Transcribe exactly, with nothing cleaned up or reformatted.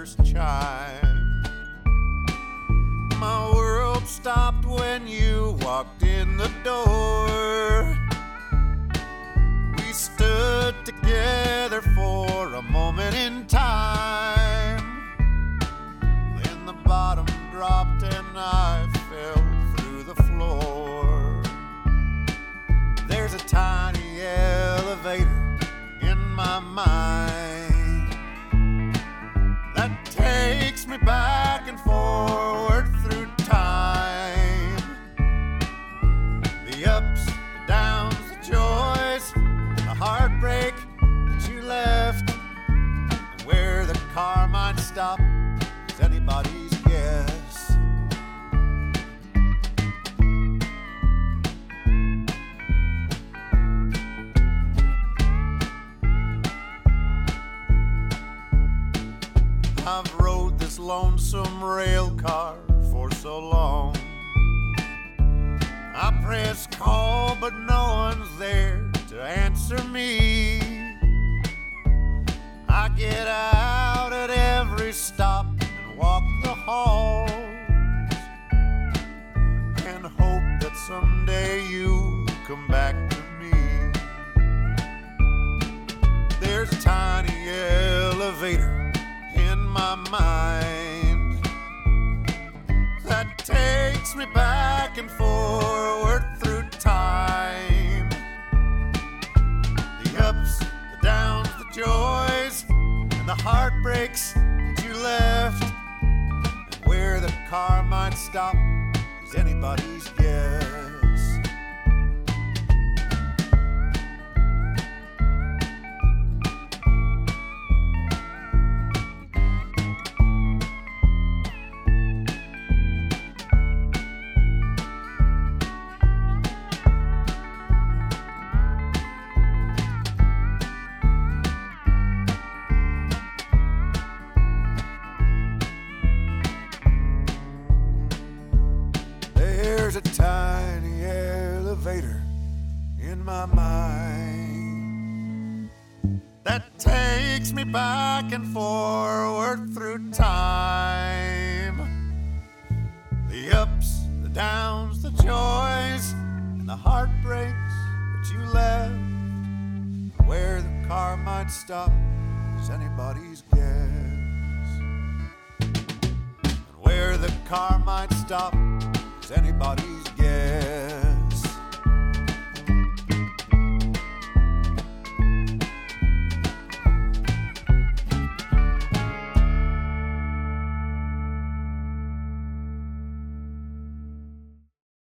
first chime. My world stopped when you walked in the door. We stood together for a moment in time. Then the bottom dropped and I fell through the floor. There's a tiny elevator in my mind that takes me back and forward through time. The ups, the downs, the joys, the heartbreak that you left, and where the car might stop is anybody's guess. I've rode this lonesome rail car for so long. I press call, but no one's there to answer me. I get out at every stop and walk the halls and hope that someday you'll come back to me. There's a tiny elevator in my mind that takes me back and forward through time. The ups, the downs, the joys, and the heartbreaks that you left, and where the car might stop is anybody's guess. There's a tiny elevator in my mind that takes me back and forward through time. The ups, the downs, the joys, and the heartbreaks that you left. Where the car might stop is anybody's guess. And where the car might stop is anybody's